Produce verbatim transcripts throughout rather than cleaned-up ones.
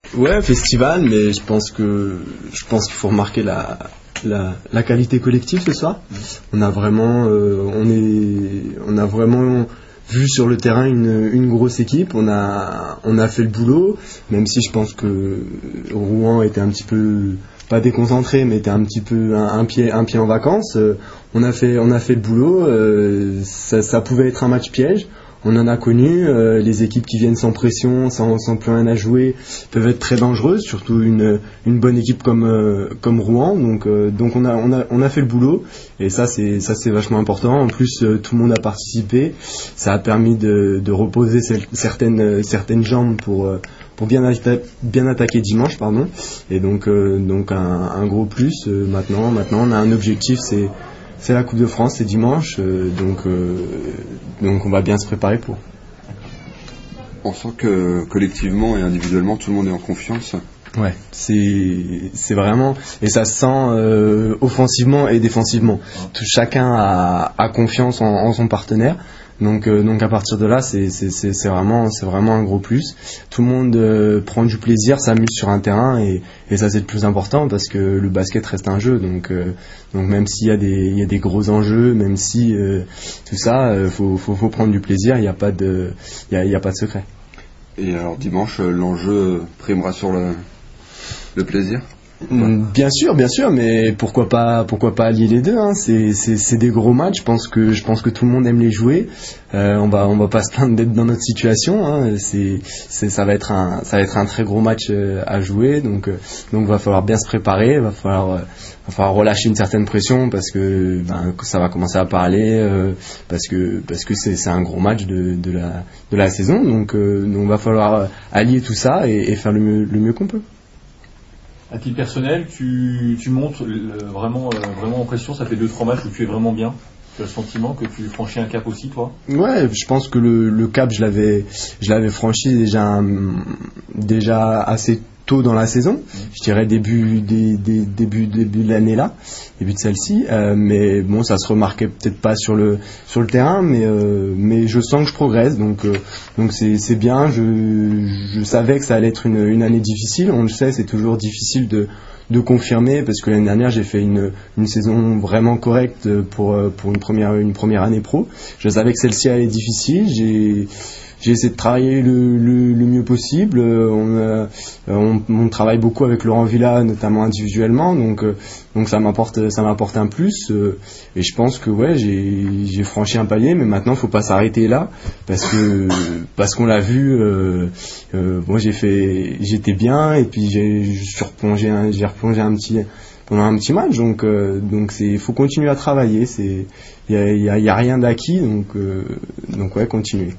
Ouais, festival, mais je pense que je pense qu'il faut remarquer la la, la qualité collective ce soir. On a vraiment euh, on est on a vraiment vu sur le terrain une, une grosse équipe. On a on a fait le boulot, même si je pense que Rouen était un petit peu pas déconcentré, mais était un petit peu un, un pied un pied en vacances. Euh, on a fait on a fait le boulot. Euh, ça, ça pouvait être un match piège. On en a connu, euh, les équipes qui viennent sans pression, sans, sans plus rien à jouer, peuvent être très dangereuses, surtout une, une bonne équipe comme, euh, comme Rouen. Donc, euh, donc on, a, on, a, on a fait le boulot, et ça c'est, ça c'est vachement important. En plus, euh, tout le monde a participé, ça a permis de, de reposer certaines, certaines jambes pour, euh, pour bien, atta- bien attaquer dimanche. Pardon. Et donc, euh, donc un, un gros plus. Euh, maintenant, maintenant, on a un objectif, c'est... C'est la Coupe de France, c'est dimanche, euh, donc, euh, donc on va bien se préparer pour. On sent que collectivement et individuellement, tout le monde est en confiance. Ouais, c'est, c'est vraiment... Et ça se sent euh, offensivement et défensivement. Tout, chacun a, a confiance en, en son partenaire. Donc, euh, donc à partir de là, c'est, c'est, c'est, c'est, vraiment, c'est vraiment un gros plus. Tout le monde euh, prend du plaisir, s'amuse sur un terrain, et, et ça c'est le plus important, parce que le basket reste un jeu. Donc, euh, donc même s'il y a des, il y a des gros enjeux, même si euh, tout ça, euh, faut, faut, faut prendre du plaisir. Il n'y a pas de, il y a, il y a pas de secret. Et alors dimanche, l'enjeu primera sur le, le plaisir. Bien sûr, bien sûr, mais pourquoi pas, pourquoi pas allier les deux, hein. C'est, c'est, c'est des gros matchs. Je pense que, je pense que tout le monde aime les jouer. Euh, on va, on va pas se plaindre d'être dans notre situation, hein. C'est, c'est, ça va être un, ça va être un très gros match à jouer. Donc, euh, donc, va falloir bien se préparer. Va falloir, euh, va falloir relâcher une certaine pression, parce que, ben, ça va commencer à parler, euh, parce que, parce que c'est, c'est un gros match de, de la, de la saison. Donc, euh, donc, va falloir allier tout ça et, et faire le mieux, le mieux qu'on peut. À titre personnel, tu, tu montes le, vraiment, euh, vraiment en pression. Ça fait deux trois matchs où tu es vraiment bien. Tu as le sentiment que tu franchis un cap aussi, toi? Ouais, je pense que le, le cap, je l'avais, je l'avais franchi déjà, déjà assez tôt dans la saison. Je dirais début, des, des, début, début de l'année là, début de celle-ci. Euh, mais bon, ça se remarquait peut-être pas sur le, sur le terrain, mais, euh, mais je sens que je progresse. Donc, euh, donc c'est, c'est bien. Je, je savais que ça allait être une, une année difficile. On le sait, c'est toujours difficile de de confirmer, parce que l'année dernière j'ai fait une, une saison vraiment correcte pour, pour une, première, une première année pro. Je savais que celle-ci allait être difficile. J'ai, j'ai essayé de travailler le, le, le mieux possible. On, a, on, on travaille beaucoup avec Laurent Villa, notamment individuellement, donc, donc ça m'apporte, ça m'apporte un plus. Et je pense que ouais, j'ai, j'ai franchi un palier, mais maintenant il ne faut pas s'arrêter là, parce que parce qu'on l'a vu. Euh, euh, moi j'ai fait, j'étais bien, et puis j'ai, je suis replongé, un, j'ai replongé un petit pendant un petit match. Donc euh, donc c'est, faut continuer à travailler. C'est, il y a, y a, y a rien d'acquis, donc euh, donc ouais, continuer.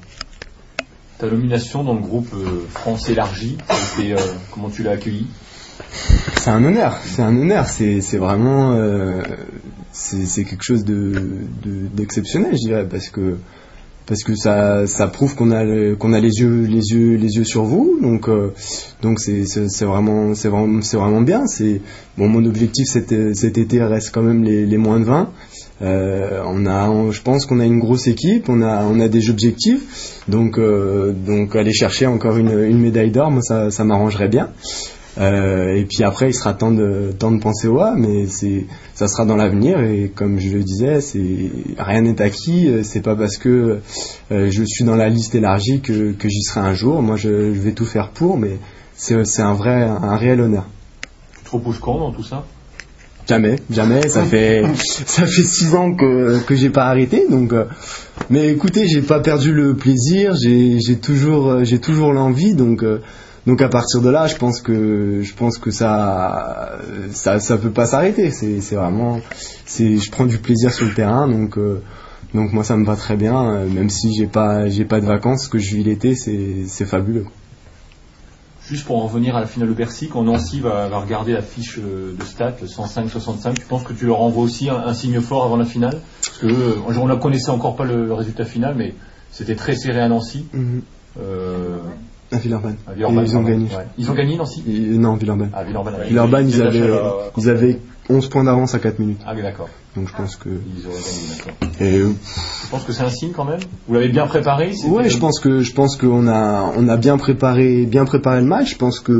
Ta nomination dans le groupe euh, France élargi, c'était, euh, comment tu l'as accueilli? C'est un honneur, c'est un honneur, c'est, c'est vraiment euh, c'est, c'est quelque chose de, de, d'exceptionnel, je dirais, parce que parce que ça, ça prouve qu'on a le, qu'on a les yeux les yeux les yeux sur vous. Donc euh, donc c'est, c'est, c'est vraiment c'est vraiment c'est vraiment bien. C'est bon, mon objectif cet, cet été reste quand même les, les moins de vingt. Euh, on a, on, je pense qu'on a une grosse équipe, on a, on a des objectifs, donc, euh, donc aller chercher encore une, une médaille d'or, moi ça, ça m'arrangerait bien. Euh, et puis après, il sera temps de, temps de penser au A, mais c'est, ça sera dans l'avenir. Et comme je le disais, c'est, rien n'est acquis. C'est pas parce que euh, je suis dans la liste élargie que, que j'y serai un jour. Moi, je, je vais tout faire pour, mais c'est, c'est un vrai, un réel honneur. Tu te reposes quand dans tout ça? Jamais, jamais. Ça fait, ça fait six ans que que j'ai pas arrêté. Donc, euh, mais écoutez, j'ai pas perdu le plaisir. J'ai, j'ai toujours, j'ai toujours l'envie. Donc, euh, donc à partir de là, je pense que, je pense que ça, ça, ça peut pas s'arrêter. C'est, c'est vraiment, c'est, je prends du plaisir sur le terrain. Donc, euh, donc moi, ça me va très bien. Euh, même si j'ai pas, j'ai pas de vacances, que je vis l'été, c'est, c'est fabuleux. Juste pour en revenir à la finale de Bercy, quand Nancy va, va regarder la fiche de stats, le cent cinq soixante-cinq, tu penses que tu leur envoies aussi un, un signe fort avant la finale? Parce que euh, on ne connaissait encore pas le, le résultat final, mais c'était très serré à Nancy. Mm-hmm. Euh, à Villeurbanne. À Villeurbanne, ils ont gagné. Ouais. Ils ont gagné Nancy? Et, non, Villeurbanne. Ah, Villeurbanne. Villeurbanne, ils, ils, avaient, euh, ils avaient onze points d'avance à quatre minutes. Ah oui, d'accord. Donc je pense que... Ils auraient gagné, d'accord. Et, euh, je pense que c'est un signe quand même. Vous l'avez bien préparé? Ouais, je pense que je pense qu'on a on a bien préparé bien préparé le match. Je pense que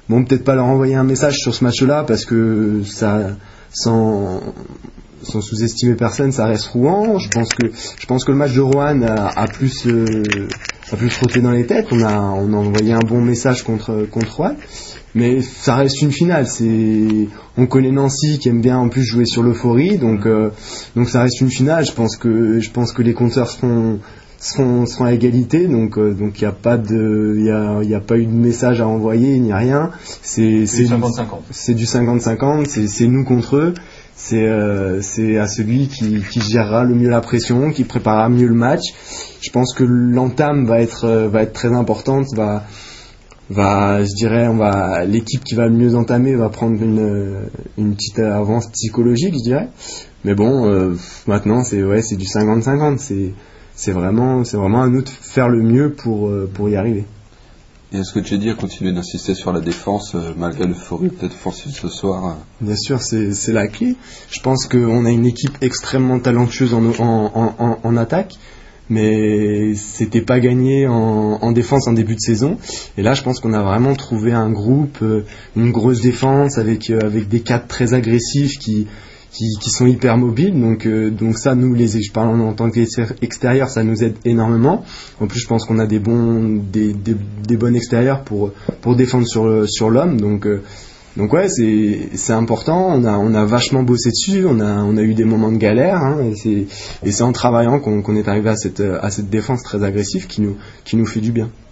bon, peut-être pas leur envoyer un message sur ce match-là parce que ça, sans, sans sous-estimer personne, ça reste Rouen. Je pense que, je pense que le match de Roanne a, a plus, euh, a plus trotté dans les têtes. On a, on a envoyé un bon message contre, contre Roanne. Mais ça reste une finale. C'est, on connaît Nancy qui aime bien en plus jouer sur l'euphorie, donc, euh, donc ça reste une finale. Je pense que, je pense que les compteurs seront, seront, seront à égalité, donc, euh, donc il y a pas de, il y a, il y a pas eu de message à envoyer, ni rien. C'est, C'est du cinquante cinquante. C'est du cinquante cinquante. C'est, c'est nous contre eux. C'est, euh, c'est à celui qui, qui gérera le mieux la pression, qui préparera mieux le match. Je pense que l'entame va être, euh, va être très importante. Va, va, je dirais, on va, l'équipe qui va le mieux entamer va prendre une, une petite avance psychologique, je dirais. Mais bon, euh, maintenant c'est, ouais, c'est du cinquante cinquante. C'est, c'est vraiment, c'est vraiment à nous de faire le mieux pour, euh, pour y arriver. Et est-ce que tu as dit à continuer d'insister sur la défense euh, malgré l'euphorie peut-être offensive ce soir euh... Bien sûr, c'est, c'est la clé. Je pense qu'on a une équipe extrêmement talentueuse en, en, en, en attaque, mais c'était pas gagné en, en défense en début de saison. Et là, je pense qu'on a vraiment trouvé un groupe, euh, une grosse défense avec, euh, avec des cadres très agressifs qui, qui, qui sont hyper mobiles. Donc, euh, donc ça, nous, les, je parle en, en tant qu'extérieur, ça nous aide énormément. En plus, je pense qu'on a des bons, des, des, des bons extérieurs pour, pour défendre sur, le, sur l'homme. Donc, euh, Donc ouais, c'est c'est important. On a on a vachement bossé dessus. On a on a eu des moments de galère. Hein, et c'est et c'est en travaillant qu'on qu'on est arrivé à cette à cette défense très agressive qui nous qui nous fait du bien.